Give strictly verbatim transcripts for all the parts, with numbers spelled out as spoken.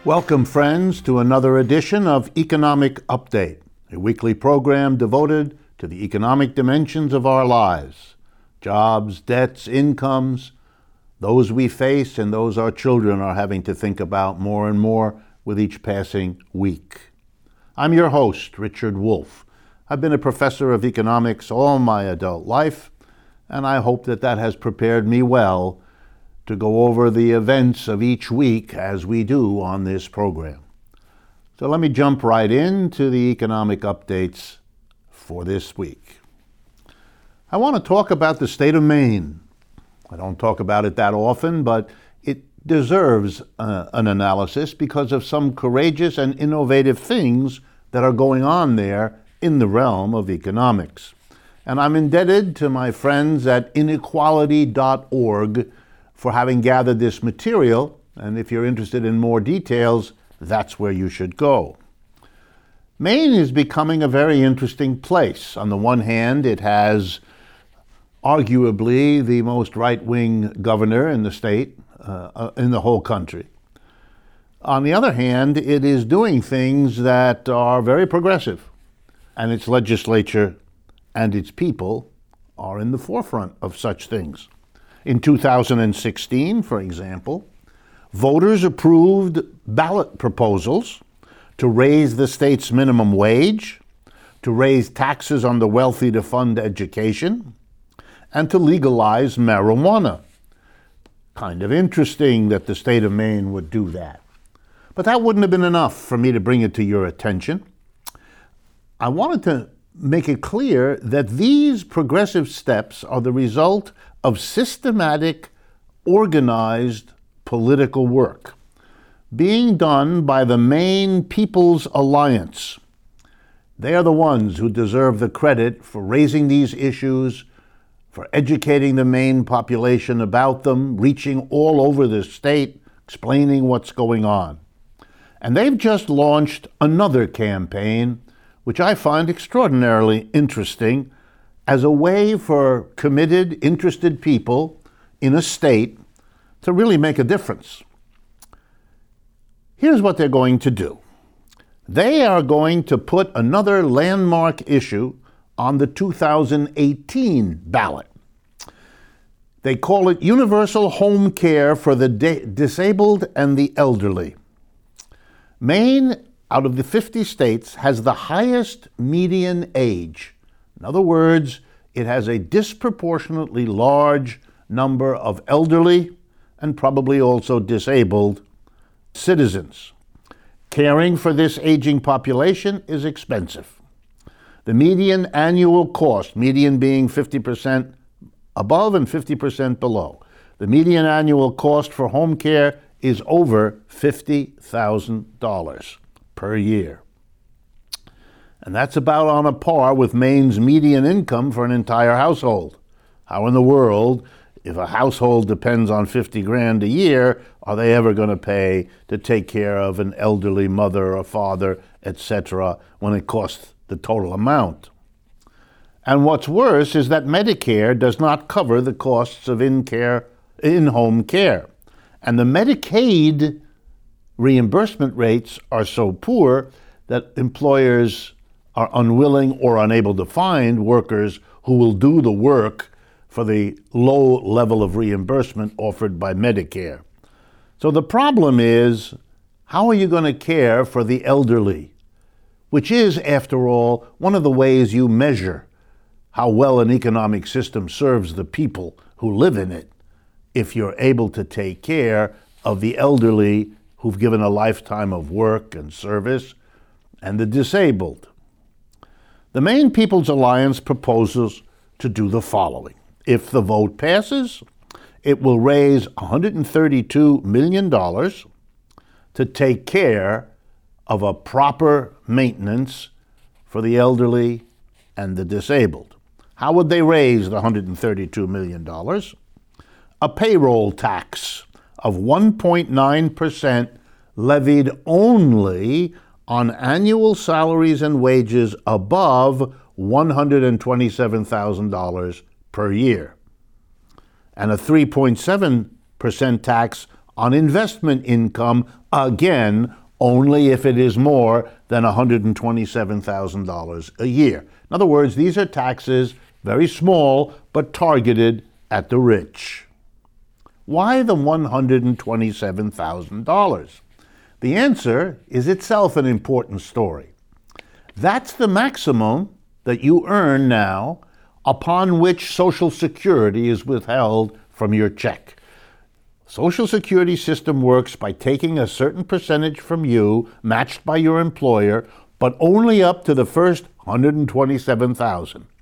Welcome, friends, to another edition of Economic Update, a weekly program devoted to the economic dimensions of our lives, jobs, debts, incomes, those we face and those our children are having to think about more and more with each passing week. I'm your host, Richard Wolff. I've been a professor of economics all my adult life, and I hope that that has prepared me well to go over the events of each week as we do on this program. So let me jump right into the economic updates for this week. I want to talk about the state of Maine. I don't talk about it that often, but it deserves uh, an analysis because of some courageous and innovative things that are going on there in the realm of economics. And I'm indebted to my friends at inequality dot org for having gathered this material, and if you're interested in more details, that's where you should go. Maine is becoming a very interesting place. On the one hand, it has arguably the most right-wing governor in the state, uh, in the whole country. On the other hand, it is doing things that are very progressive, and its legislature and its people are in the forefront of such things. In two thousand sixteen, for example, voters approved ballot proposals to raise the state's minimum wage, to raise taxes on the wealthy to fund education, and to legalize marijuana. Kind of interesting that the state of Maine would do that. But that wouldn't have been enough for me to bring it to your attention. I wanted to make it clear that these progressive steps are the result of systematic, organized political work being done by the Maine People's Alliance. They are the ones who deserve the credit for raising these issues, for educating the Maine population about them, reaching all over the state, explaining what's going on. And they've just launched another campaign, which I find extraordinarily interesting, as a way for committed, interested people in a state to really make a difference. Here's what they're going to do. They are going to put another landmark issue on the two thousand eighteen ballot. They call it Universal Home Care for the de- Disabled and the Elderly. Maine, out of the fifty states, has the highest median age. In other words, it has a disproportionately large number of elderly and probably also disabled citizens. Caring for this aging population is expensive. The median annual cost, median being fifty percent above and fifty percent below, the median annual cost for home care is over fifty thousand dollars per year. And that's about on a par with Maine's median income for an entire household. How in the world, if a household depends on fifty grand a year, are they ever going to pay to take care of an elderly mother or father, et cetera, when it costs the total amount? And what's worse is that Medicare does not cover the costs of in-care, in-home care. And the Medicaid reimbursement rates are so poor that employers are unwilling or unable to find workers who will do the work for the low level of reimbursement offered by Medicare. So the problem is, how are you going to care for the elderly? Which is, after all, one of the ways you measure how well an economic system serves the people who live in it, if you're able to take care of the elderly who've given a lifetime of work and service, and the disabled. The Maine People's Alliance proposes to do the following. If the vote passes, it will raise one hundred thirty-two million dollars to take care of a proper maintenance for the elderly and the disabled. How would they raise the one hundred thirty-two million dollars? A payroll tax of one point nine percent levied only on annual salaries and wages above one hundred twenty-seven thousand dollars per year, and a three point seven percent tax on investment income, again, only if it is more than one hundred twenty-seven thousand dollars a year. In other words, these are taxes, very small, but targeted at the rich. Why the one hundred twenty-seven thousand dollars? The answer is itself an important story. That's the maximum that you earn now upon which Social Security is withheld from your check. Social Security system works by taking a certain percentage from you, matched by your employer, but only up to the first one hundred twenty-seven thousand dollars.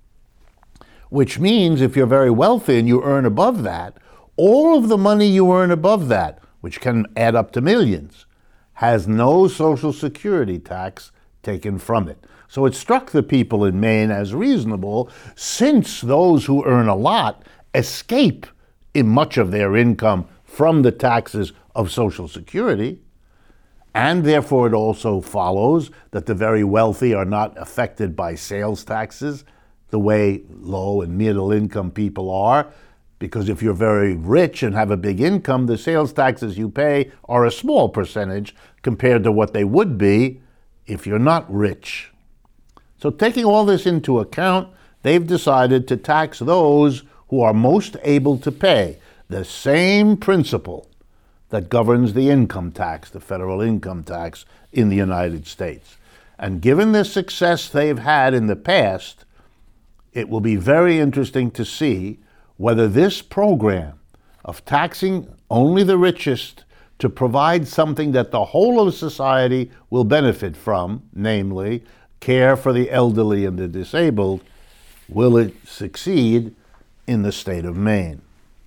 Which means if you're very wealthy and you earn above that, all of the money you earn above that, which can add up to millions, has no Social Security tax taken from it. So it struck the people in Maine as reasonable, since those who earn a lot escape in much of their income from the taxes of Social Security, and therefore it also follows that the very wealthy are not affected by sales taxes the way low and middle income people are, because if you're very rich and have a big income, the sales taxes you pay are a small percentage compared to what they would be if you're not rich. So taking all this into account, they've decided to tax those who are most able to pay, the same principle that governs the income tax, the federal income tax in the United States. And given the success they've had in the past, it will be very interesting to see whether this program of taxing only the richest to provide something that the whole of society will benefit from, namely care for the elderly and the disabled, will it succeed in the state of Maine?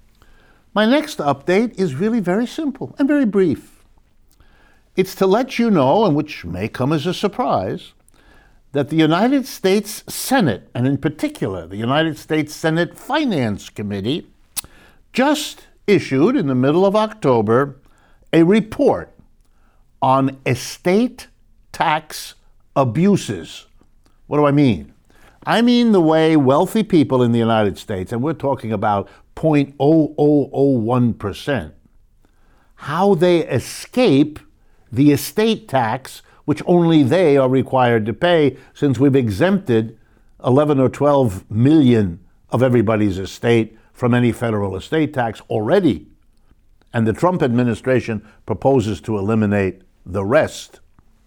My next update is really very simple and very brief. It's to let you know, and which may come as a surprise, that the United States Senate, and in particular the United States Senate Finance Committee, just issued in the middle of October a report on estate tax abuses. What do I mean? I mean the way wealthy people in the United States, and we're talking about zero point zero zero zero one percent, how they escape the estate tax, which only they are required to pay, since we've exempted eleven or twelve million of everybody's estate from any federal estate tax already. And the Trump administration proposes to eliminate the rest,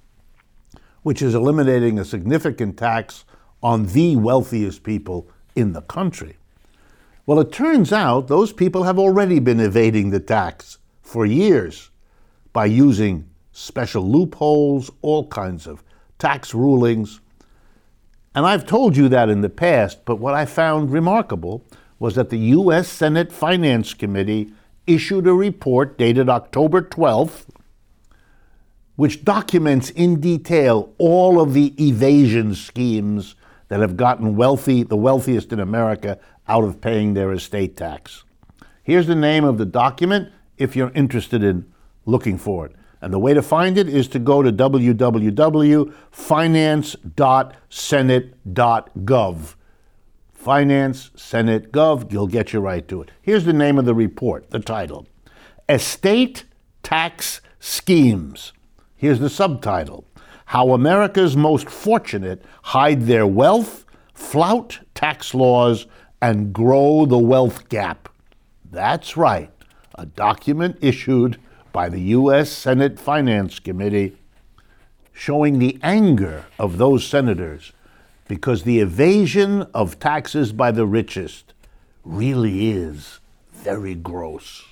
which is eliminating a significant tax on the wealthiest people in the country. Well, it turns out those people have already been evading the tax for years by using special loopholes, all kinds of tax rulings. And I've told you that in the past, but what I found remarkable was that the U S Senate Finance Committee issued a report dated October twelfth, which documents in detail all of the evasion schemes that have gotten wealthy, the wealthiest in America, out of paying their estate tax. Here's the name of the document if you're interested in looking for it. And the way to find it is to go to w w w dot finance dot senate dot gov. Finance, Senate, Gov, you'll get you right to it. Here's the name of the report, the title: Estate Tax Schemes. Here's the subtitle: How America's Most Fortunate Hide Their Wealth, Flout Tax Laws, and Grow the Wealth Gap. That's right, a document issued by the U S Senate Finance Committee showing the anger of those senators because the evasion of taxes by the richest really is very gross.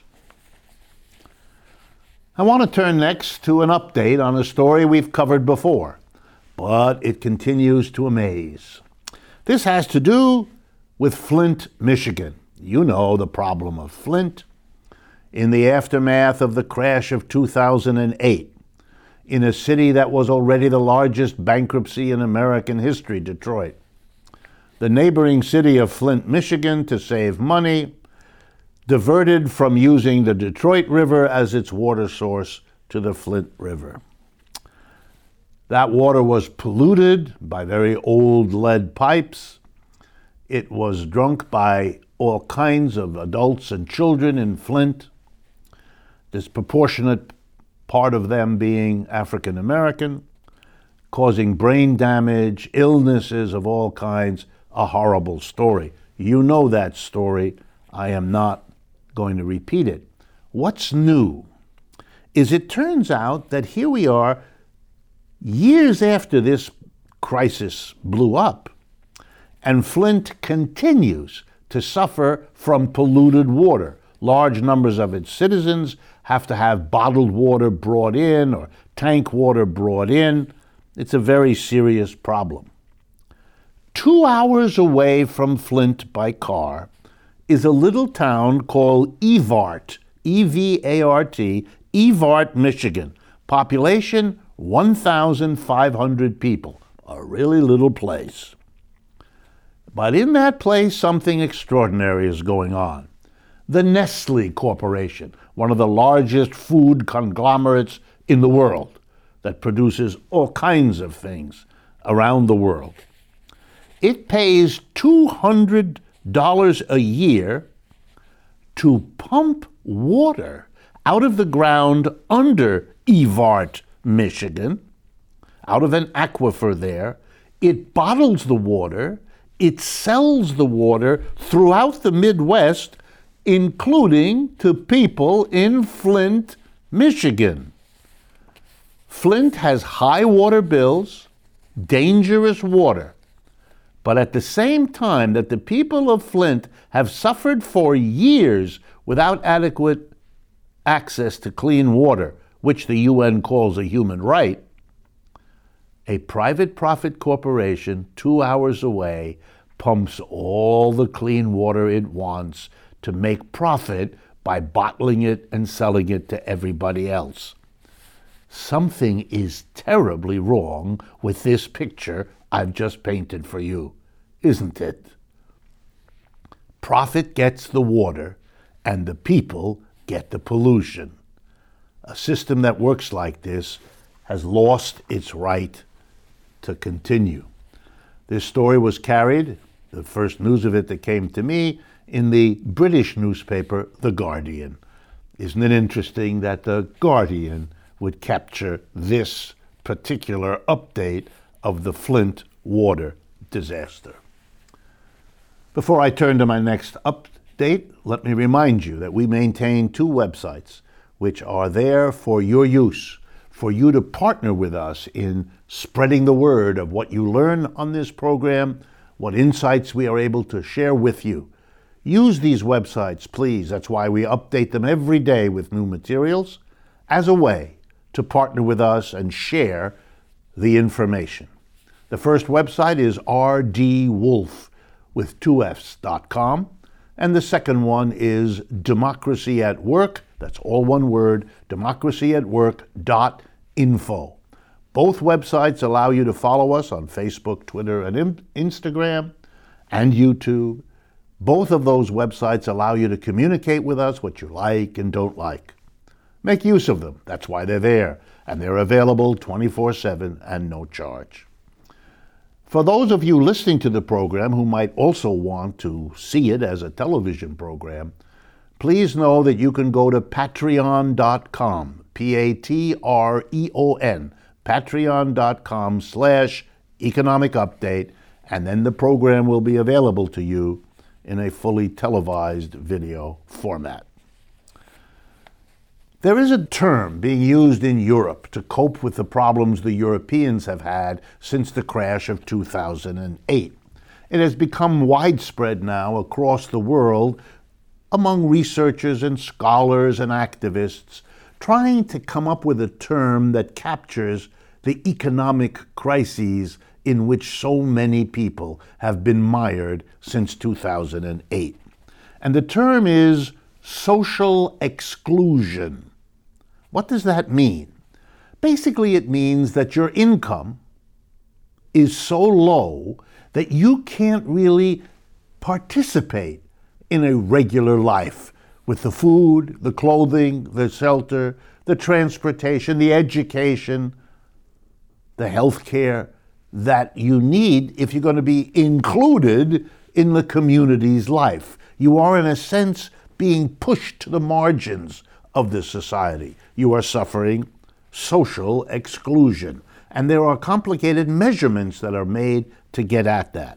I want to turn next to an update on a story we've covered before, but it continues to amaze. This has to do with Flint, Michigan. You know the problem of Flint. In the aftermath of the crash of two thousand eight, in a city that was already the largest bankruptcy in American history, Detroit, the neighboring city of Flint, Michigan, to save money, diverted from using the Detroit River as its water source to the Flint River. That water was polluted by very old lead pipes. It was drunk by all kinds of adults and children in Flint. disproportionate part of them being African American, causing brain damage, illnesses of all kinds, a horrible story. You know that story. I am not going to repeat it. What's new is it turns out that here we are, years after this crisis blew up, and Flint continues to suffer from polluted water. Large numbers of its citizens have to have bottled water brought in or tank water brought in. It's a very serious problem. Two hours away from Flint by car is a little town called Evart, E V A R T, Evart, Michigan. Population one thousand five hundred people, a really little place. But in that place, something extraordinary is going on. The Nestle Corporation, one of the largest food conglomerates in the world that produces all kinds of things around the world. It pays two hundred dollars a year to pump water out of the ground under Evart, Michigan, out of an aquifer there. It bottles the water. It sells the water throughout the Midwest, including to people in Flint, Michigan. Flint has high water bills, dangerous water. But at the same time that the people of Flint have suffered for years without adequate access to clean water, which the U N calls a human right, a private profit corporation two hours away pumps all the clean water it wants to make profit by bottling it and selling it to everybody else. Something is terribly wrong with this picture I've just painted for you, isn't it? Profit gets the water, and the people get the pollution. A system that works like this has lost its right to continue. This story was carried, the first news of it that came to me, in the British newspaper, The Guardian. Isn't it interesting that The Guardian would capture this particular update of the Flint water disaster? Before I turn to my next update, let me remind you that we maintain two websites which are there for your use, for you to partner with us in spreading the word of what you learn on this program, what insights we are able to share with you. Use these websites, please. That's why we update them every day with new materials, as a way to partner with us and share the information. The first website is r d wolf with two F's dot com, and the second one is Democracy at Work, that's all one word, democracy at work dot info. Both websites allow you to follow us on Facebook, Twitter, and Instagram, and YouTube. Both of those websites allow you to communicate with us what you like and don't like. Make use of them. That's why they're there. And they're available twenty-four seven and no charge. For those of you listening to the program who might also want to see it as a television program, please know that you can go to patreon dot com, P A T R E O N, patreon dot com slash economic update, and then the program will be available to you in a fully televised video format. There is a term being used in Europe to cope with the problems the Europeans have had since the crash of two thousand eight. It has become widespread now across the world among researchers and scholars and activists trying to come up with a term that captures the economic crises in which so many people have been mired since two thousand eight. And the term is social exclusion. What does that mean? Basically, it means that your income is so low that you can't really participate in a regular life with the food, the clothing, the shelter, the transportation, the education, the health care that you need if you're going to be included in the community's life. You are, in a sense, being pushed to the margins of the society. You are suffering social exclusion. And there are complicated measurements that are made to get at that.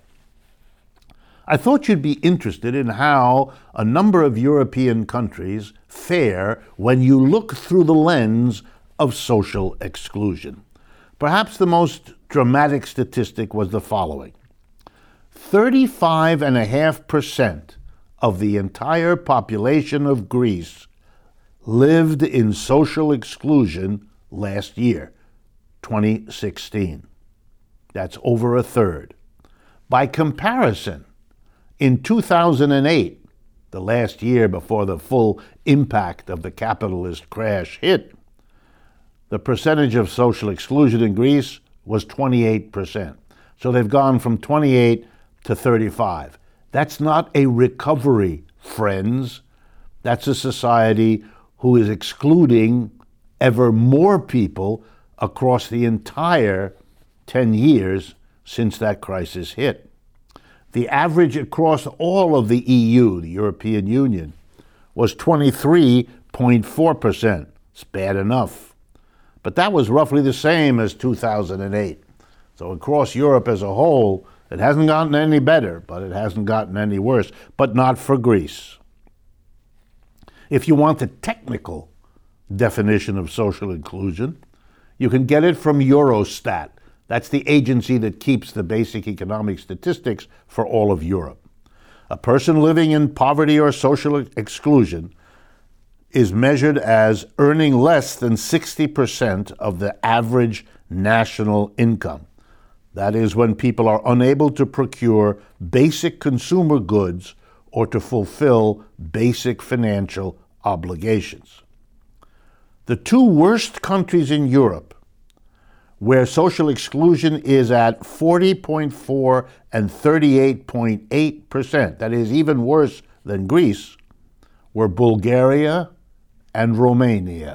I thought you'd be interested in how a number of European countries fare when you look through the lens of social exclusion. Perhaps the most dramatic statistic was the following. thirty-five point five percent of the entire population of Greece lived in social exclusion last year, twenty sixteen. That's over a third. By comparison, in two thousand eight, the last year before the full impact of the capitalist crash hit, the percentage of social exclusion in Greece was twenty-eight percent. So they've gone from twenty-eight to thirty-five. That's not a recovery, friends. That's a society who is excluding ever more people across the entire ten years since that crisis hit. The average across all of the E U, the European Union, was twenty-three point four percent. It's bad enough. But that was roughly the same as two thousand eight. So across Europe as a whole, it hasn't gotten any better, but it hasn't gotten any worse, but not for Greece. If you want the technical definition of social inclusion, you can get it from Eurostat. That's the agency that keeps the basic economic statistics for all of Europe. A person living in poverty or social exclusion is measured as earning less than sixty percent of the average national income. That is when people are unable to procure basic consumer goods or to fulfill basic financial obligations. The two worst countries in Europe where social exclusion is at forty point four and thirty-eight point eight percent, that is even worse than Greece, were Bulgaria and Romania.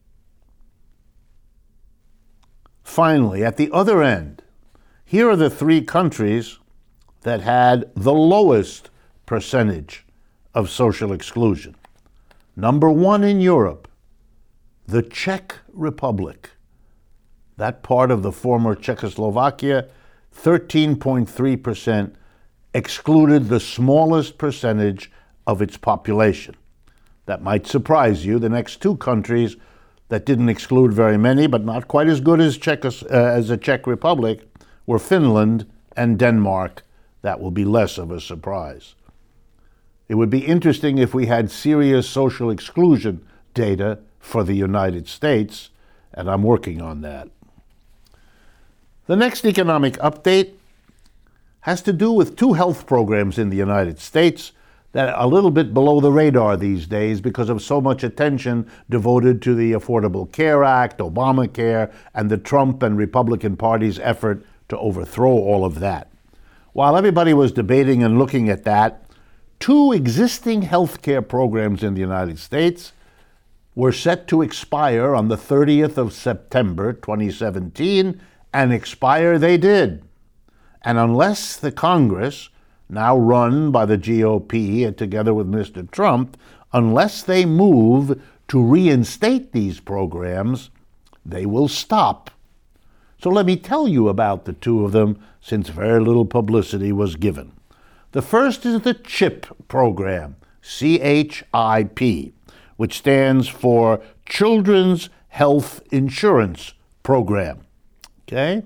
Finally, at the other end, here are the three countries that had the lowest percentage of social exclusion. Number one in Europe, the Czech Republic. That part of the former Czechoslovakia, thirteen point three percent, excluded the smallest percentage of its population. That might surprise you. The next two countries that didn't exclude very many, but not quite as good as, Czechos, uh, as the Czech Republic, were Finland and Denmark. That will be less of a surprise. It would be interesting if we had serious social exclusion data for the United States, and I'm working on that. The next economic update has to do with two health programs in the United States that are a little bit below the radar these days because of so much attention devoted to the Affordable Care Act, Obamacare, and the Trump and Republican Party's effort to overthrow all of that. While everybody was debating and looking at that, two existing health care programs in the United States were set to expire on the thirtieth of September twenty seventeen, and expire they did. And unless the Congress, now run by the G O P and together with Mister Trump, unless they move to reinstate these programs, they will stop. So let me tell you about the two of them, since very little publicity was given. The first is the CHIP program, C H I P, which stands for Children's Health Insurance Program. Okay?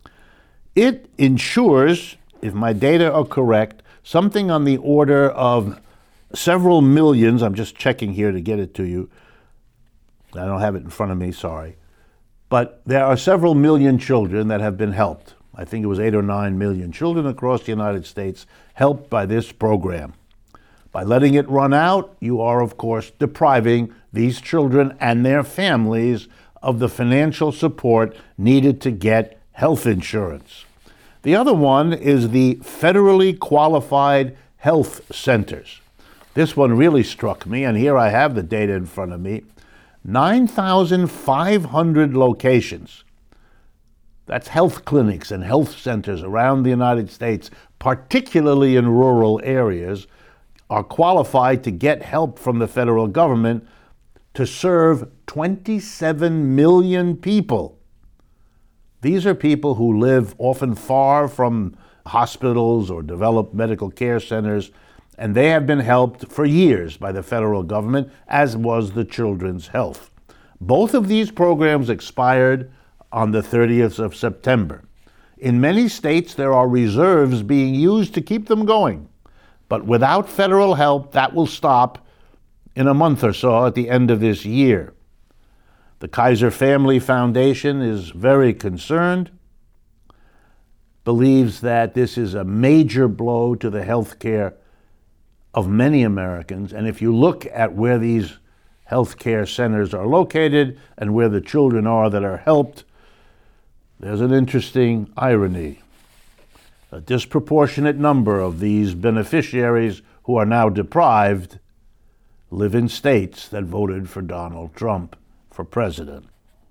It insures, if my data are correct, something on the order of several millions. I'm just checking here to get it to you. I don't have it in front of me, sorry. But there are several million children that have been helped. I think it was eight or nine million children across the United States helped by this program. By letting it run out, you are, of course, depriving these children and their families of the financial support needed to get health insurance. The other one is the federally qualified health centers. This one really struck me, and here I have the data in front of me. nine thousand five hundred locations. That's health clinics and health centers around the United States, particularly in rural areas, are qualified to get help from the federal government to serve twenty-seven million people. These are people who live often far from hospitals or developed medical care centers, and they have been helped for years by the federal government, as was the Children's Health. Both of these programs expired on the thirtieth of September. In many states, there are reserves being used to keep them going. But without federal help, that will stop in a month or so at the end of this year. The Kaiser Family Foundation is very concerned, believes that this is a major blow to the health care of many Americans. And if you look at where these health care centers are located and where the children are that are helped, there's an interesting irony. A disproportionate number of these beneficiaries who are now deprived live in states that voted for Donald Trump for president.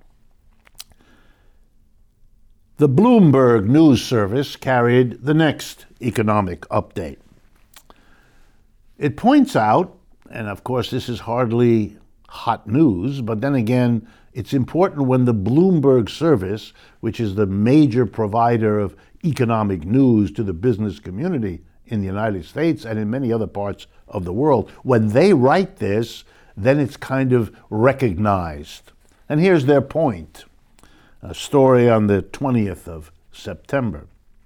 The Bloomberg News Service carried the next economic update. It points out, and of course this is hardly hot news, but then again, it's important when the Bloomberg service, which is the major provider of economic news to the business community in the United States and in many other parts of the world, when they write this, then it's kind of recognized. And here's their point. A story on the twentieth of September.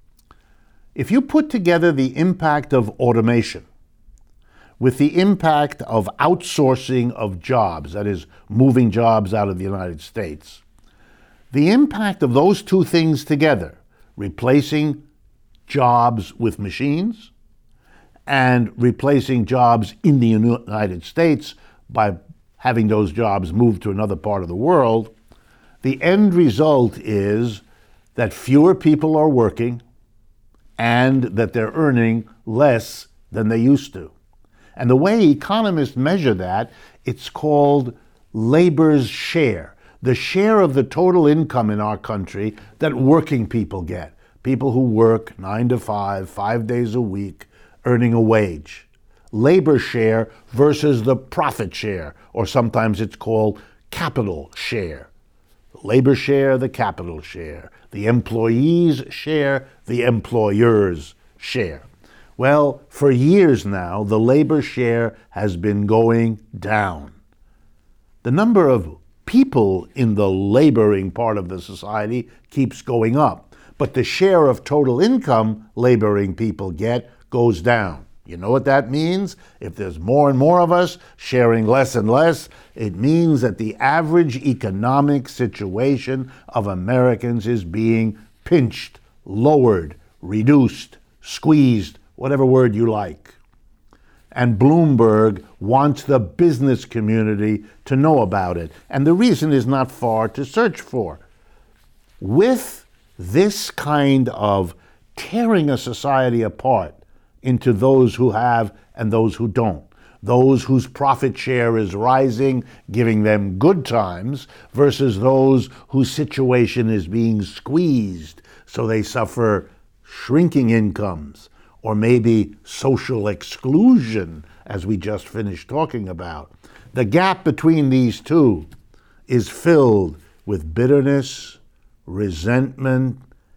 If you put together the impact of automation with the impact of outsourcing of jobs, that is, moving jobs out of the United States, the impact of those two things together, replacing jobs with machines and replacing jobs in the United States by having those jobs moved to another part of the world, the end result is that fewer people are working and that they're earning less than they used to. And the way economists measure that, it's called labor's share, the share of the total income in our country that working people get, people who work nine to five, five days a week, earning a wage. Labor share versus the profit share, or sometimes it's called capital share. Labor share, the capital share. The employees' share, the employer's share. Well, for years now, the labor share has been going down. The number of people in the laboring part of the society keeps going up, but the share of total income laboring people get goes down. You know what that means? If there's more and more of us sharing less and less, it means that the average economic situation of Americans is being pinched, lowered, reduced, squeezed, whatever word you like. And Bloomberg wants the business community to know about it. And the reason is not far to search for. With this kind of tearing a society apart into those who have and those who don't, those whose profit share is rising, giving them good times, versus those whose situation is being squeezed, so they suffer shrinking incomes, or maybe social exclusion, as we just finished talking about. The gap between these two is filled with bitterness, resentment,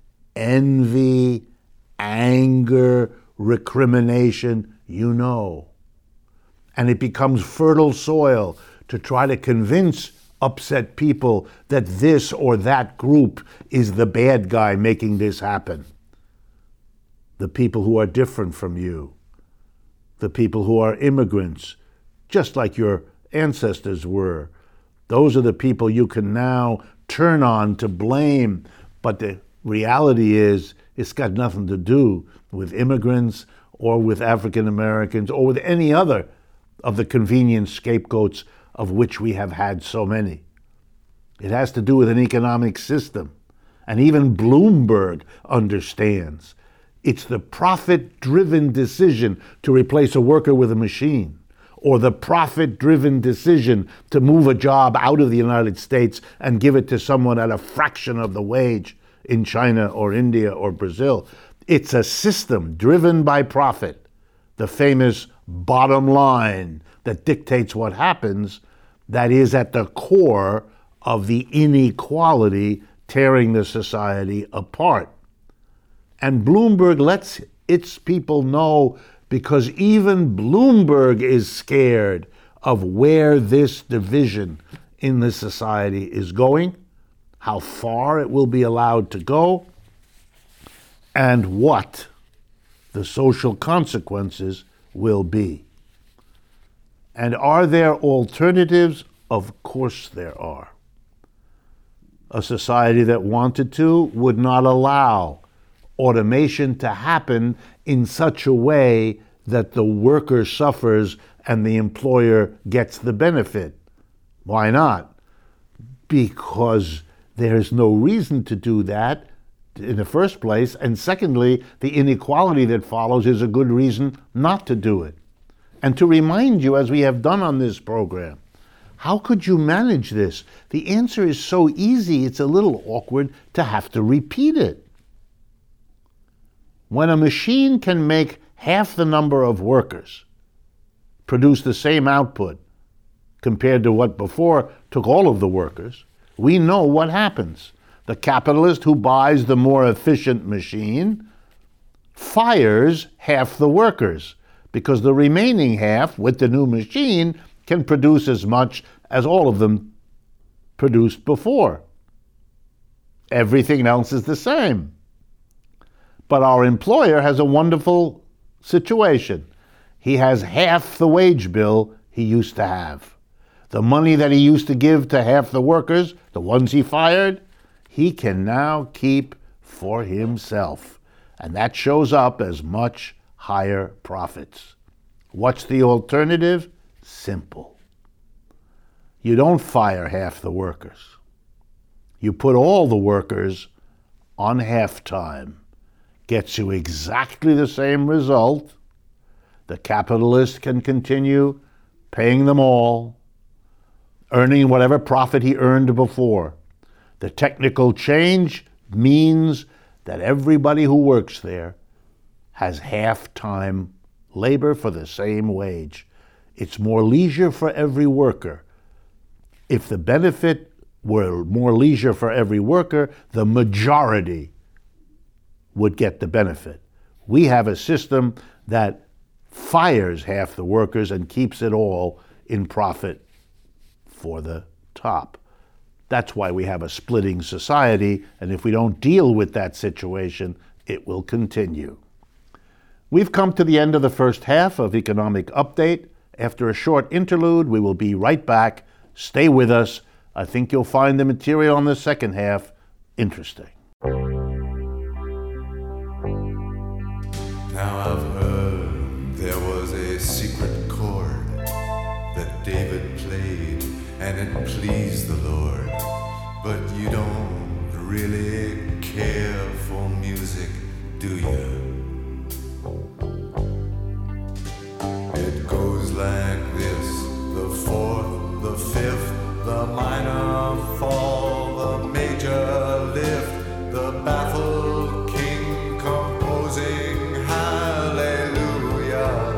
envy, anger, recrimination, you know. And it becomes fertile soil to try to convince upset people that this or that group is the bad guy making this happen. The people who are different from you, the people who are immigrants, just like your ancestors were. Those are the people you can now turn on to blame, but the reality is it's got nothing to do with immigrants or with African Americans or with any other of the convenient scapegoats of which we have had so many. It has to do with an economic system. And even Bloomberg understands it's the profit-driven decision to replace a worker with a machine, or the profit-driven decision to move a job out of the United States and give it to someone at a fraction of the wage in China or India or Brazil. It's a system driven by profit, the famous bottom line that dictates what happens, that is at the core of the inequality tearing the society apart. And Bloomberg lets its people know, because even Bloomberg is scared of where this division in the society is going, how far it will be allowed to go, and what the social consequences will be. And are there alternatives? Of course there are. A society that wanted to would not allow automation to happen in such a way that the worker suffers and the employer gets the benefit. Why not? Because there's no reason to do that in the first place, and secondly, the inequality that follows is a good reason not to do it. And to remind you, as we have done on this program, how could you manage this? The answer is so easy, it's a little awkward to have to repeat it. When a machine can make half the number of workers produce the same output compared to what before took all of the workers, we know what happens. The capitalist who buys the more efficient machine fires half the workers, because the remaining half, with the new machine, can produce as much as all of them produced before. Everything else is the same. But our employer has a wonderful situation. He has half the wage bill he used to have. The money that he used to give to half the workers, the ones he fired, he can now keep for himself. And that shows up as much higher profits. What's the alternative? Simple. You don't fire half the workers. You put all the workers on half-time. Gets you exactly the same result. The capitalist can continue paying them all, earning whatever profit he earned before. The technical change means that everybody who works there has half-time labor for the same wage. It's more leisure for every worker. If the benefit were more leisure for every worker, the majority would get the benefit. We have a system that fires half the workers and keeps it all in profit for the top. That's why we have a splitting society, and if we don't deal with that situation, it will continue. We've come to the end of the first half of Economic Update. After a short interlude, we will be right back. Stay with us. I think you'll find the material on the second half interesting. Now I've heard there was a secret chord that David played and it pleased the Lord. But you don't really care for music, do you? It goes like this: the fourth, the fifth, the minor fall, the major lift, the baffled king composing hallelujah.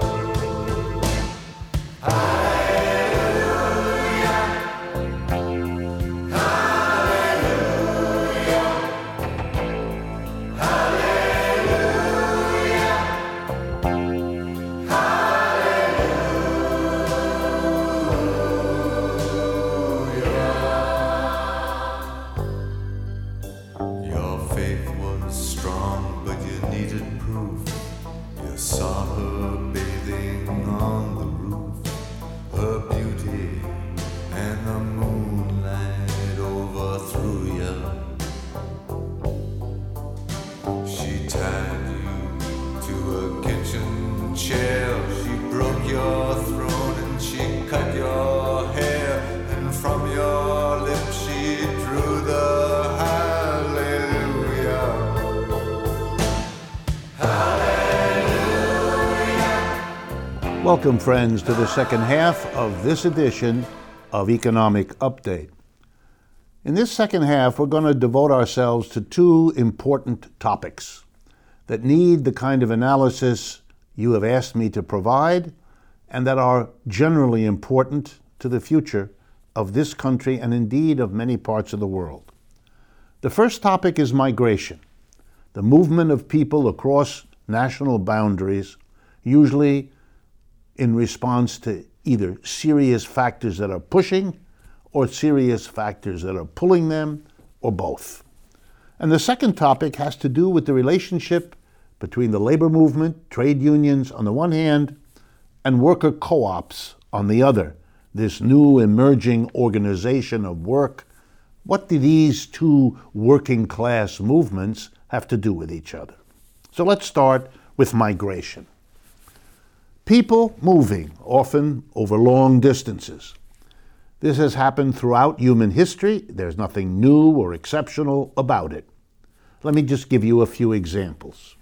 Welcome, friends, to the second half of this edition of Economic Update. In this second half, we're going to devote ourselves to two important topics that need the kind of analysis you have asked me to provide and that are generally important to the future of this country and indeed of many parts of the world. The first topic is migration, the movement of people across national boundaries, usually in response to either serious factors that are pushing or serious factors that are pulling them, or both. And the second topic has to do with the relationship between the labor movement, trade unions on the one hand, and worker co-ops on the other, this new emerging organization of work. What do these two working class movements have to do with each other? So let's start with migration. People moving, often over long distances. This has happened throughout human history. There's nothing new or exceptional about it. Let me just give you a few examples.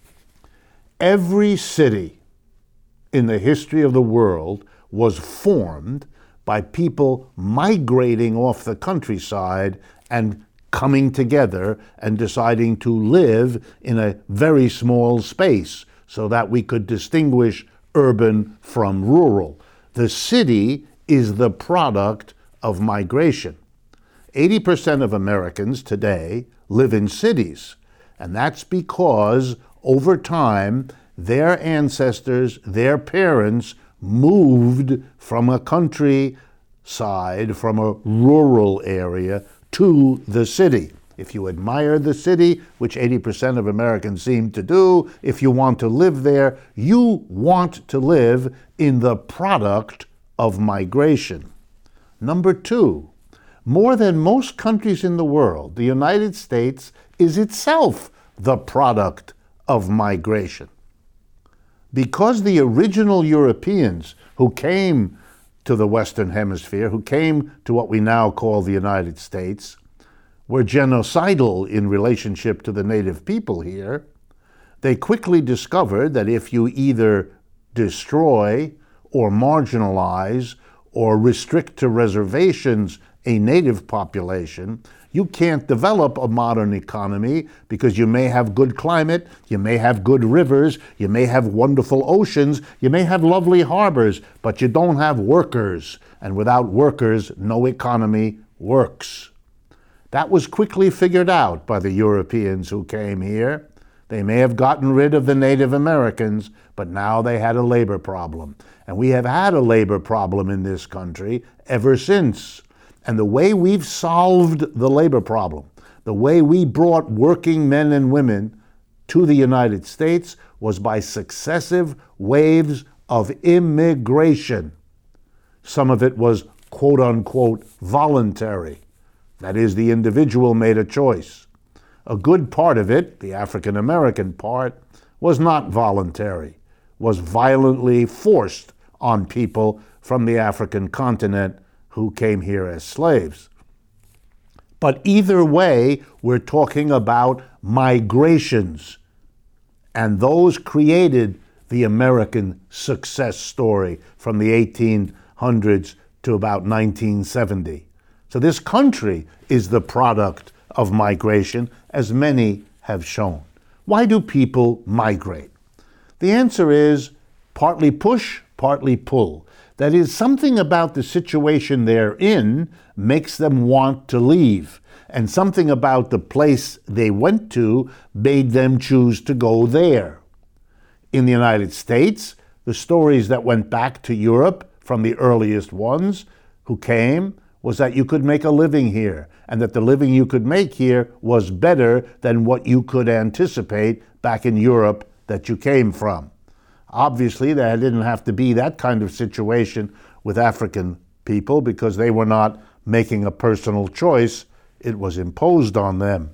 Every city in the history of the world was formed by people migrating off the countryside and coming together and deciding to live in a very small space so that we could distinguish urban from rural. The city is the product of migration. eighty percent of Americans today live in cities, and that's because over time their ancestors, their parents, moved from a countryside, from a rural area, to the city. If you admire the city, which eighty percent of Americans seem to do, if you want to live there, you want to live in the product of migration. Number two, more than most countries in the world, the United States is itself the product of migration. Because the original Europeans who came to the Western Hemisphere, who came to what we now call the United States, were genocidal in relationship to the native people here, they quickly discovered that if you either destroy or marginalize or restrict to reservations a native population, you can't develop a modern economy because you may have good climate, you may have good rivers, you may have wonderful oceans, you may have lovely harbors, but you don't have workers. And without workers, no economy works. That was quickly figured out by the Europeans who came here. They may have gotten rid of the Native Americans, but now they had a labor problem. And we have had a labor problem in this country ever since. And the way we've solved the labor problem, the way we brought working men and women to the United States was by successive waves of immigration. Some of it was quote unquote voluntary. That is, the individual made a choice. A good part of it, the African American part, was not voluntary, was violently forced on people from the African continent who came here as slaves. But either way, we're talking about migrations, and those created the American success story from the eighteen hundreds to about nineteen seventy. So this country is the product of migration, as many have shown. Why do people migrate? The answer is partly push, partly pull. That is, something about the situation they're in makes them want to leave, and something about the place they went to made them choose to go there. In the United States, the stories that went back to Europe from the earliest ones who came was that you could make a living here, and that the living you could make here was better than what you could anticipate back in Europe that you came from. Obviously, there didn't have to be that kind of situation with African people because they were not making a personal choice. It was imposed on them.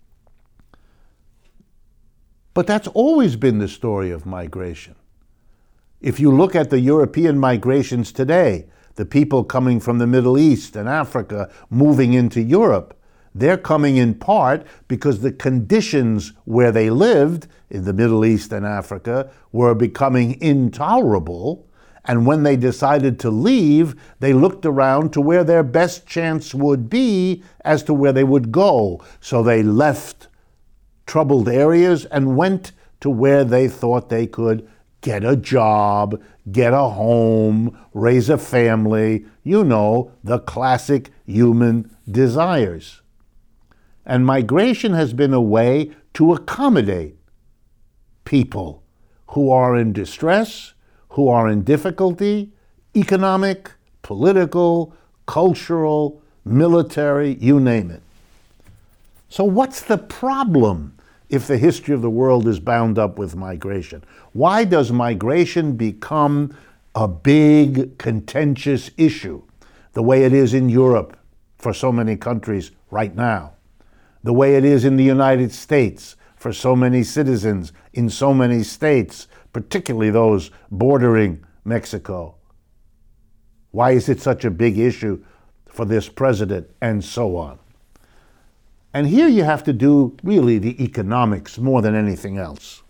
But that's always been the story of migration. If you look at the European migrations today, the people coming from the Middle East and Africa moving into Europe, they're coming in part because the conditions where they lived in the Middle East and Africa were becoming intolerable. And when they decided to leave, they looked around to where their best chance would be as to where they would go. So they left troubled areas and went to where they thought they could get a job, get a home, raise a family, you know, the classic human desires. And migration has been a way to accommodate people who are in distress, who are in difficulty, economic, political, cultural, military, you name it. So what's the problem if the history of the world is bound up with migration? Why does migration become a big, contentious issue, the way it is in Europe for so many countries right now, the way it is in the United States for so many citizens in so many states, particularly those bordering Mexico? Why is it such a big issue for this president, and so on? And here you have to do really the economics more than anything else.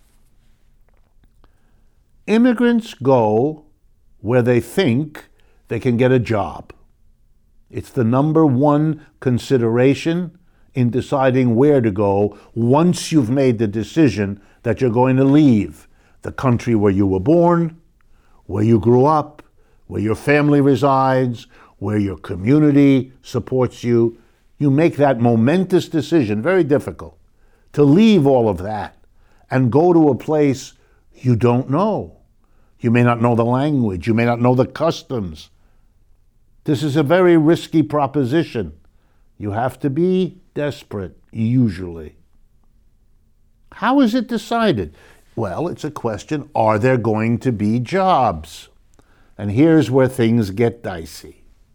Immigrants go where they think they can get a job. It's the number one consideration in deciding where to go once you've made the decision that you're going to leave the country where you were born, where you grew up, where your family resides, where your community supports you. You make that momentous decision, very difficult, to leave all of that and go to a place you don't know. You may not know the language. You may not know the customs. This is a very risky proposition. You have to be desperate, usually. How is it decided? Well, it's a question, are there going to be jobs? And here's where things get dicey.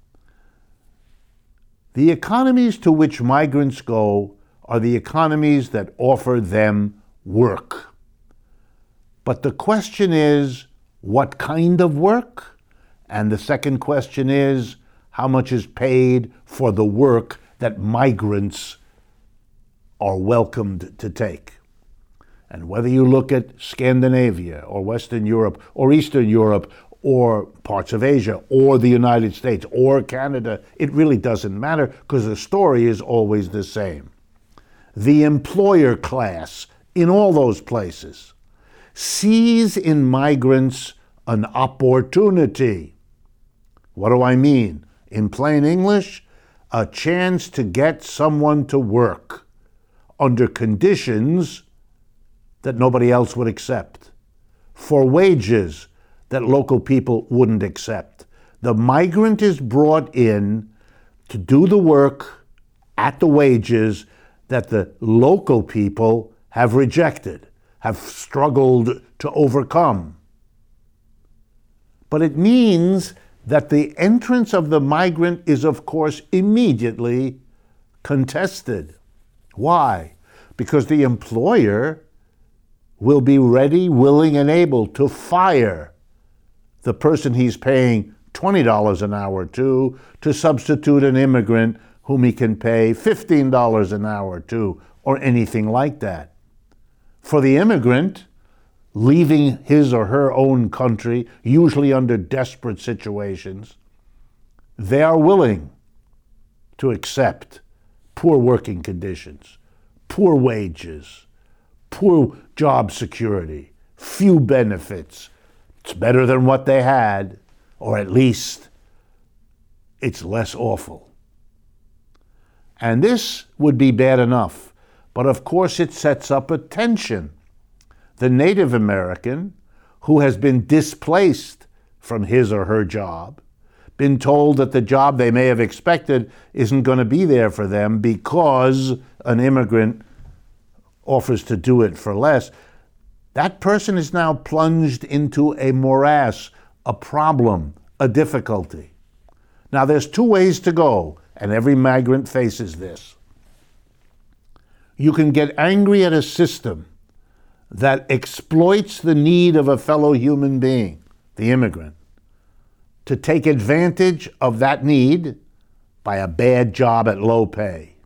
The economies to which migrants go are the economies that offer them work. But the question is, what kind of work? And the second question is, how much is paid for the work that migrants are welcomed to take? And whether you look at Scandinavia or Western Europe or Eastern Europe or parts of Asia or the United States or Canada, it really doesn't matter because the story is always the same. The employer class in all those places sees in migrants an opportunity. What do I mean? In plain English, a chance to get someone to work under conditions that nobody else would accept, for wages that local people wouldn't accept. The migrant is brought in to do the work at the wages that the local people have rejected, have struggled to overcome. But it means that the entrance of the migrant is, of course, immediately contested. Why? Because the employer will be ready, willing, and able to fire the person he's paying twenty dollars an hour to, to substitute an immigrant whom he can pay fifteen dollars an hour to, or anything like that. For the immigrant, leaving his or her own country, usually under desperate situations, they are willing to accept poor working conditions, poor wages, poor job security, few benefits. It's better than what they had, or at least it's less awful. And this would be bad enough, but of course it sets up a tension. The Native American, who has been displaced from his or her job, been told that the job they may have expected isn't going to be there for them because an immigrant offers to do it for less, that person is now plunged into a morass, a problem, a difficulty. Now, there's two ways to go, and every migrant faces this. You can get angry at a system that exploits the need of a fellow human being, the immigrant, to take advantage of that need by a bad job at low pay.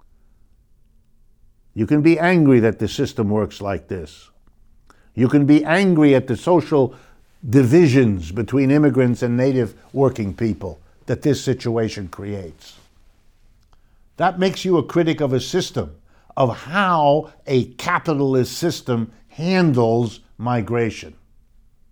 You can be angry that the system works like this. You can be angry at the social divisions between immigrants and native working people that this situation creates. That makes you a critic of a system, of how a capitalist system handles migration.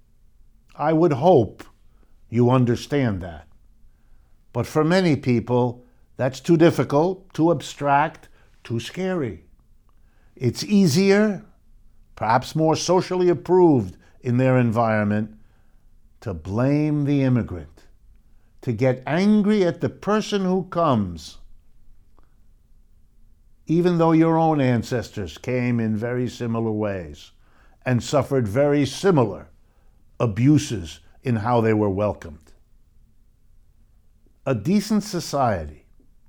I would hope you understand that. But for many people, that's too difficult, too abstract, too scary. It's easier, perhaps more socially approved in their environment, to blame the immigrant, to get angry at the person who comes, even though your own ancestors came in very similar ways and suffered very similar abuses in how they were welcomed. A decent society,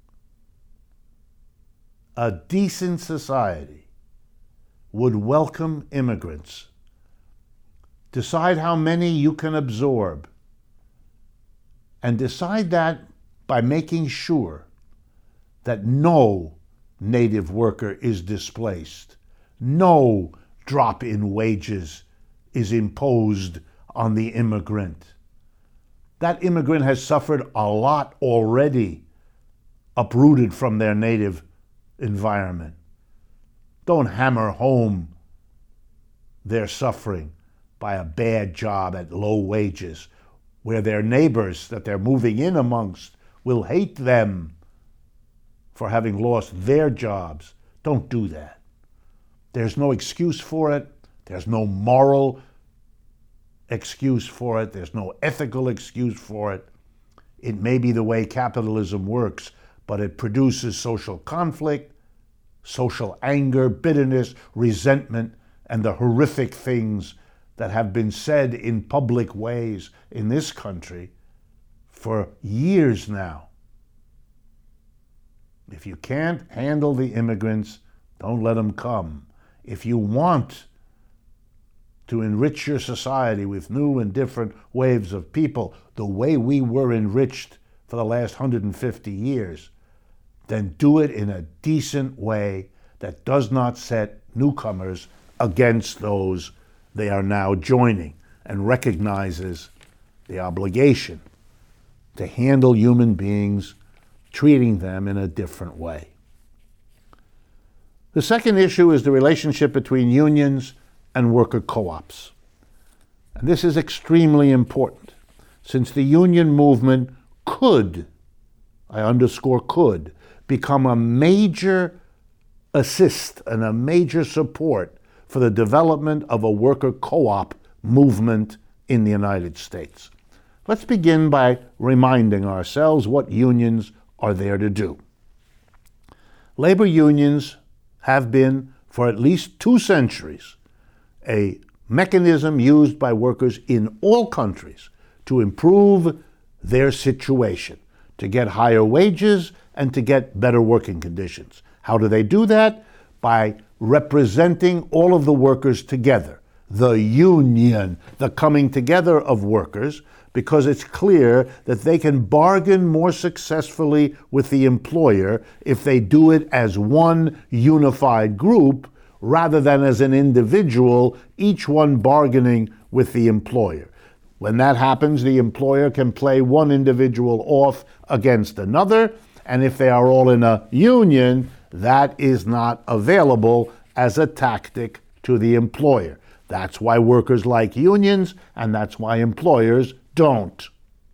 a decent society would welcome immigrants. Decide how many you can absorb, and decide that by making sure that no native worker is displaced, no drop in wages is imposed on the immigrant. That immigrant has suffered a lot already, uprooted from their native environment. Don't hammer home their suffering by a bad job at low wages, where their neighbors that they're moving in amongst will hate them for having lost their jobs. Don't do that. There's no excuse for it. There's no moral excuse for it. There's no ethical excuse for it. It may be the way capitalism works, but it produces social conflict, social anger, bitterness, resentment, and the horrific things that have been said in public ways in this country for years now. If you can't handle the immigrants, don't let them come. If you want to enrich your society with new and different waves of people, the way we were enriched for the last one hundred fifty years, then do it in a decent way that does not set newcomers against those they are now joining, and recognizes the obligation to handle human beings, treating them in a different way. The second issue is the relationship between unions and worker co-ops. And this is extremely important, since the union movement could, I underscore could, become a major assist and a major support for the development of a worker co-op movement in the United States. Let's begin by reminding ourselves what unions are there to do. Labor unions have been, for at least two centuries, a mechanism used by workers in all countries to improve their situation, to get higher wages and to get better working conditions. How do they do that? By representing all of the workers together, the union, the coming together of workers, because it's clear that they can bargain more successfully with the employer if they do it as one unified group rather than as an individual, each one bargaining with the employer. When that happens, the employer can play one individual off against another, and if they are all in a union, that is not available as a tactic to the employer. That's why workers like unions, and that's why employers don't.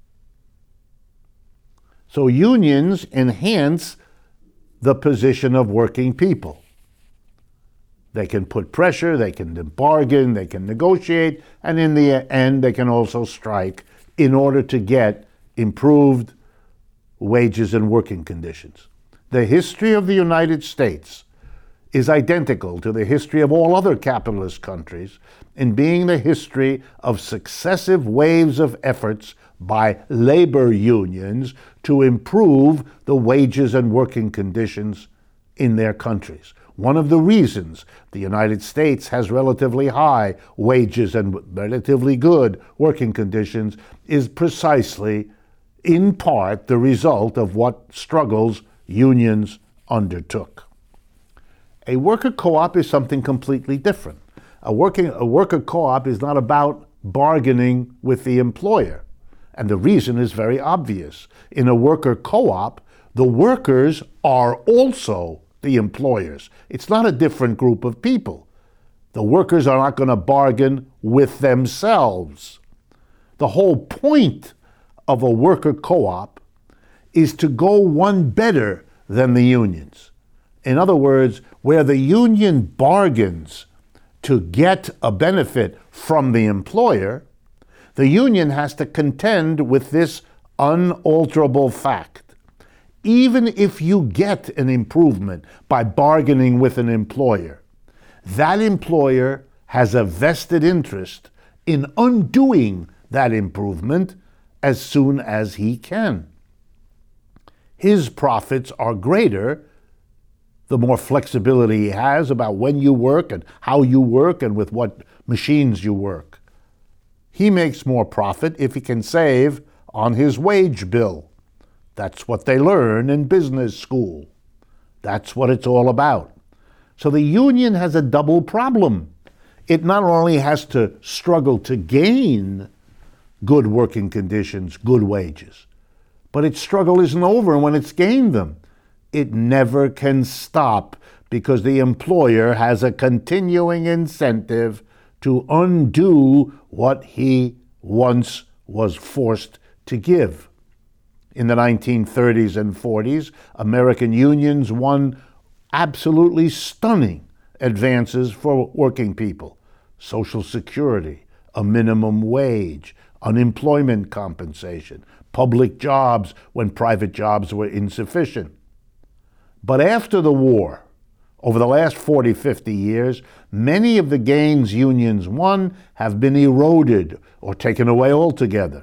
So unions enhance the position of working people. They can put pressure, they can bargain, they can negotiate, and in the end, they can also strike in order to get improved wages and working conditions. The history of the United States is identical to the history of all other capitalist countries in being the history of successive waves of efforts by labor unions to improve the wages and working conditions in their countries. One of the reasons the United States has relatively high wages and relatively good working conditions is precisely, in part, the result of what struggles unions undertook. A worker co-op is something completely different. A, working, a worker co-op is not about bargaining with the employer. And the reason is very obvious. In a worker co-op, the workers are also the employers. It's not a different group of people. The workers are not going to bargain with themselves. The whole point of a worker co-op is to go one better than the unions. In other words, where the union bargains to get a benefit from the employer, the union has to contend with this unalterable fact. Even if you get an improvement by bargaining with an employer, that employer has a vested interest in undoing that improvement as soon as he can. His profits are greater the more flexibility he has about when you work and how you work and with what machines you work. He makes more profit if he can save on his wage bill. That's what they learn in business school. That's what it's all about. So the union has a double problem. It not only has to struggle to gain good working conditions, good wages, but its struggle isn't over when it's gained them. It never can stop because the employer has a continuing incentive to undo what he once was forced to give. In the nineteen thirties and forties, American unions won absolutely stunning advances for working people. Social Security, a minimum wage, unemployment compensation, public jobs when private jobs were insufficient. But after the war, over the last forty, fifty years, many of the gains unions won have been eroded or taken away altogether.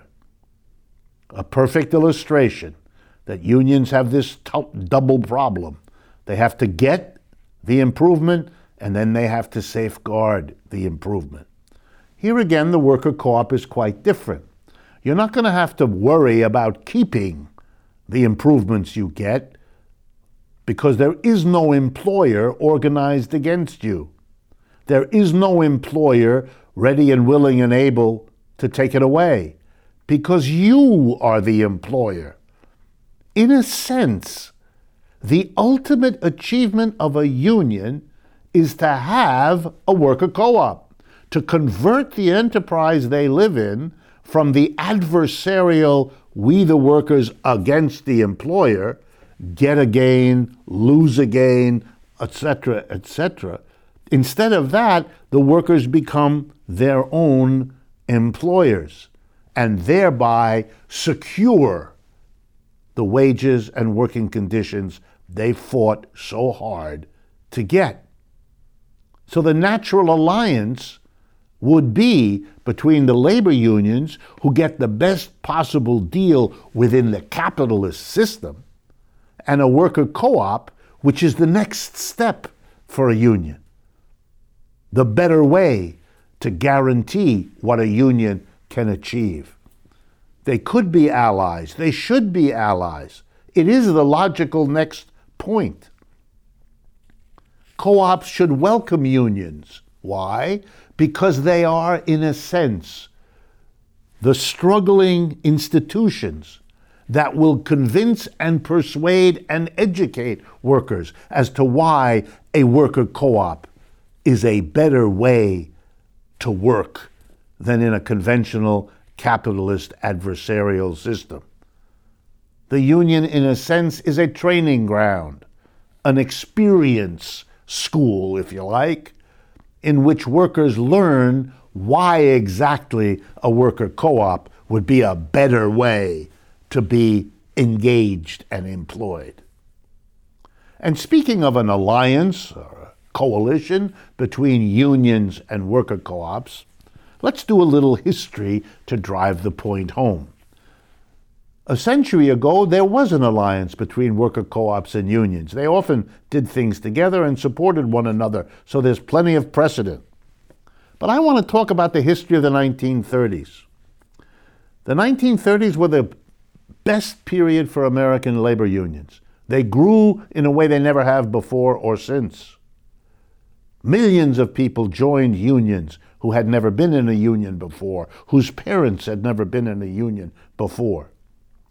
A perfect illustration that unions have this t- double problem. They have to get the improvement, and then they have to safeguard the improvement. Here again, the worker co-op is quite different. You're not going to have to worry about keeping the improvements you get because there is no employer organized against you. There is no employer ready and willing and able to take it away because you are the employer. In a sense, the ultimate achievement of a union is to have a worker co-op, to convert the enterprise they live in from the adversarial we the workers against the employer, get a gain, lose a gain, et cetera, et cetera. Instead of that, the workers become their own employers and thereby secure the wages and working conditions they fought so hard to get. So the natural alliance would be between the labor unions, who get the best possible deal within the capitalist system, and a worker co-op, which is the next step for a union. The better way to guarantee what a union can achieve. They could be allies. They should be allies. It is the logical next point. Co-ops should welcome unions. Why? Because they are, in a sense, the struggling institutions that will convince and persuade and educate workers as to why a worker co-op is a better way to work than in a conventional capitalist adversarial system. The union, in a sense, is a training ground, an experience school, if you like, in which workers learn why exactly a worker co-op would be a better way to be engaged and employed. And speaking of an alliance or a coalition between unions and worker co-ops, let's do a little history to drive the point home. A century ago, there was an alliance between worker co-ops and unions. They often did things together and supported one another, so there's plenty of precedent. But I want to talk about the history of the nineteen thirties. The nineteen thirties were the best period for American labor unions. They grew in a way they never have before or since. Millions of people joined unions who had never been in a union before, whose parents had never been in a union before.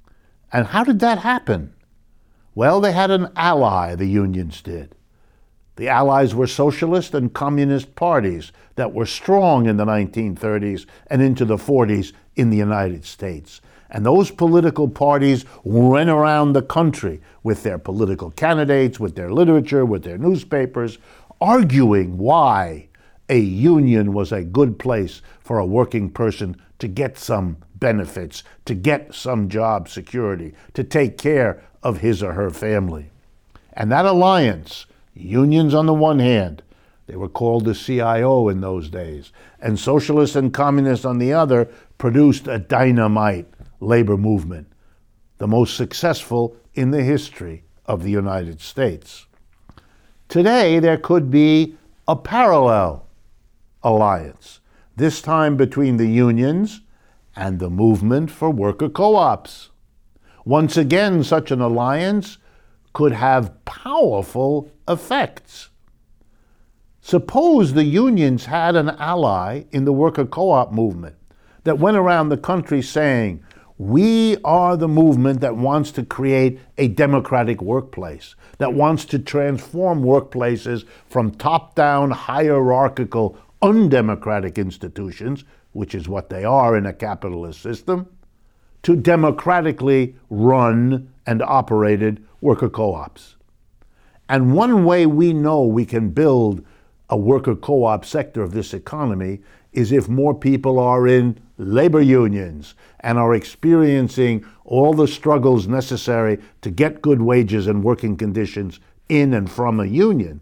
And how did that happen? Well, they had an ally, the unions did. The Allies were socialist and communist parties that were strong in the nineteen thirties and into the forties in the United States. And those political parties went around the country with their political candidates, with their literature, with their newspapers, arguing why a union was a good place for a working person to get some benefits, to get some job security, to take care of his or her family. And that alliance, unions on the one hand, they were called the C I O in those days, and socialists and communists on the other, produced a dynamite labor movement, the most successful in the history of the United States. Today, there could be a parallel alliance, this time between the unions and the movement for worker co-ops. Once again, such an alliance could have powerful effects. Suppose the unions had an ally in the worker co-op movement that went around the country saying, we are the movement that wants to create a democratic workplace, that wants to transform workplaces from top-down, hierarchical, undemocratic institutions, which is what they are in a capitalist system, to democratically run and operated worker co-ops. And one way we know we can build a worker co-op sector of this economy is if more people are in labor unions and are experiencing all the struggles necessary to get good wages and working conditions in and from a union,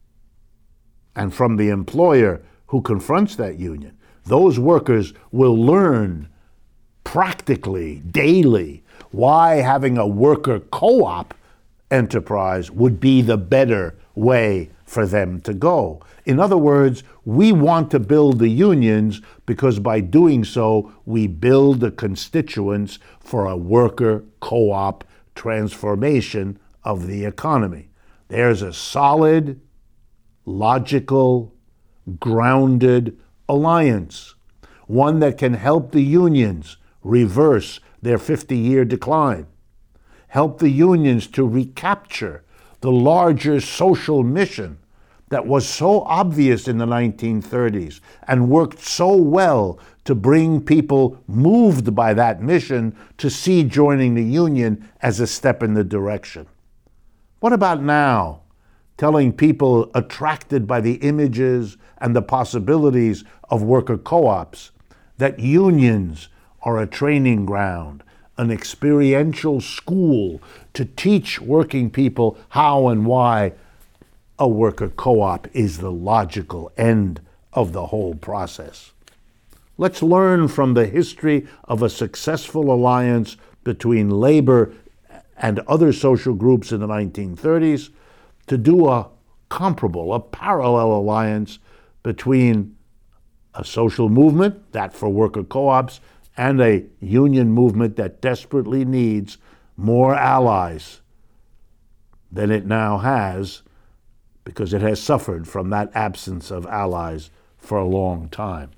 and from the employer who confronts that union. Those workers will learn practically, daily, why having a worker co-op enterprise would be the better way for them to go. In other words, we want to build the unions because by doing so, we build the constituents for a worker co-op transformation of the economy. There's a solid, logical, grounded alliance, one that can help the unions reverse their fifty-year decline, help the unions to recapture the larger social mission that was so obvious in the nineteen thirties and worked so well to bring people moved by that mission to see joining the union as a step in the direction. What about now? Telling people attracted by the images and the possibilities of worker co-ops that unions are a training ground, an experiential school to teach working people how and why a worker co-op is the logical end of the whole process. Let's learn from the history of a successful alliance between labor and other social groups in the nineteen thirties to do a comparable, a parallel alliance between a social movement, that for worker co-ops, and a union movement that desperately needs more allies than it now has, because it has suffered from that absence of allies for a long time.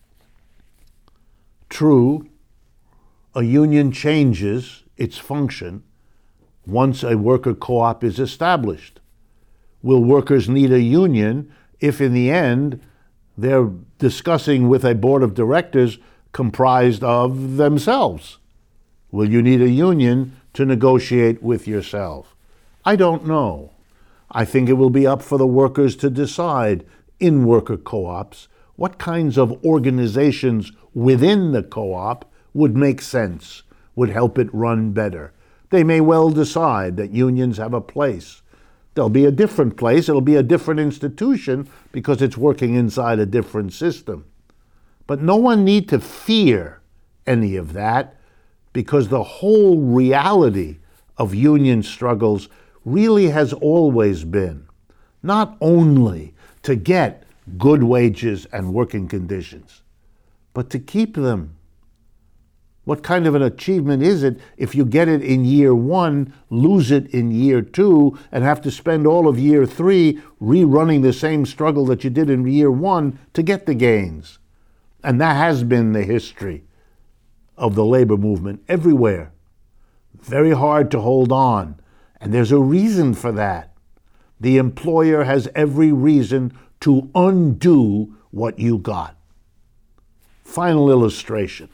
True, a union changes its function once a worker co-op is established. Will workers need a union if in the end they're discussing with a board of directors comprised of themselves? Will you need a union to negotiate with yourself? I don't know. I think it will be up for the workers to decide in worker co-ops what kinds of organizations within the co-op would make sense, would help it run better. They may well decide that unions have a place. There'll be a different place, it'll be a different institution because it's working inside a different system. But no one need to fear any of that because the whole reality of union struggles really has always been not only to get good wages and working conditions, but to keep them. What kind of an achievement is it if you get it in year one, lose it in year two, and have to spend all of year three rerunning the same struggle that you did in year one to get the gains? And that has been the history of the labor movement everywhere. Very hard to hold on. And there's a reason for that. the employer has every reason to undo what you got. Final illustration.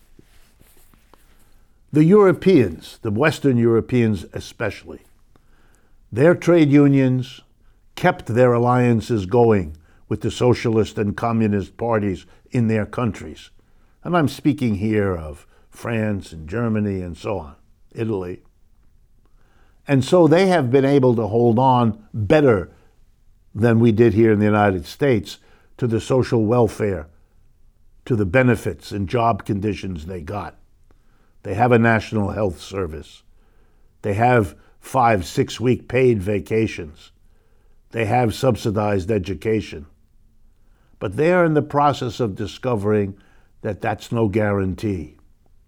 The Europeans, the Western Europeans especially, their trade unions kept their alliances going with the socialist and communist parties in their countries. And I'm speaking here of France and Germany and so on, Italy. And so they have been able to hold on better than we did here in the United States to the social welfare, to the benefits and job conditions they got. They have a national health service. They have five, six-week paid vacations. They have subsidized education. But they're in the process of discovering that that's no guarantee.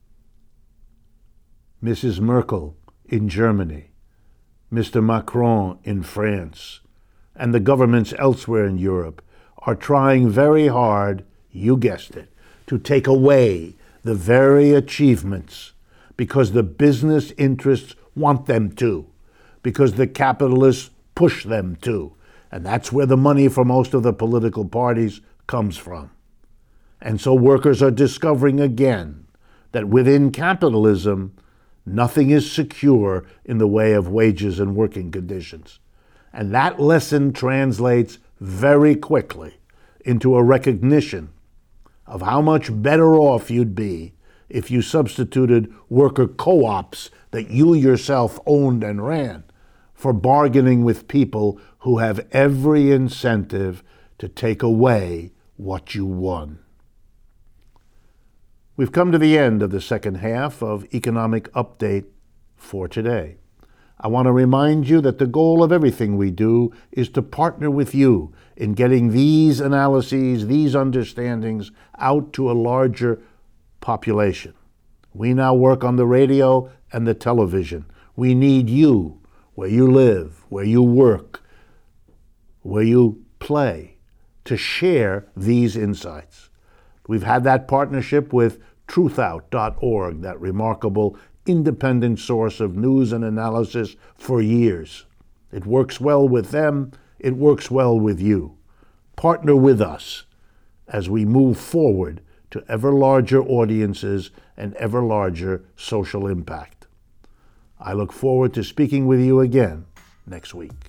Missus Merkel in Germany, Mister Macron in France, and the governments elsewhere in Europe are trying very hard, you guessed it, to take away the very achievements because the business interests want them to, because the capitalists push them to. And that's where the money for most of the political parties comes from. And so workers are discovering again that within capitalism, nothing is secure in the way of wages and working conditions. And that lesson translates very quickly into a recognition of how much better off you'd be if you substituted worker co-ops that you yourself owned and ran for bargaining with people who have every incentive to take away what you won. We've come to the end of the second half of Economic Update for today. I want to remind you that the goal of everything we do is to partner with you in getting these analyses, these understandings out to a larger population. We now work on the radio and the television. We need you, where you live, where you work, where you play, to share these insights. We've had that partnership with truth out dot org, that remarkable independent source of news and analysis, for years. It works well with them. It works well with you. Partner with us as we move forward to ever larger audiences and ever larger social impact. I look forward to speaking with you again next week.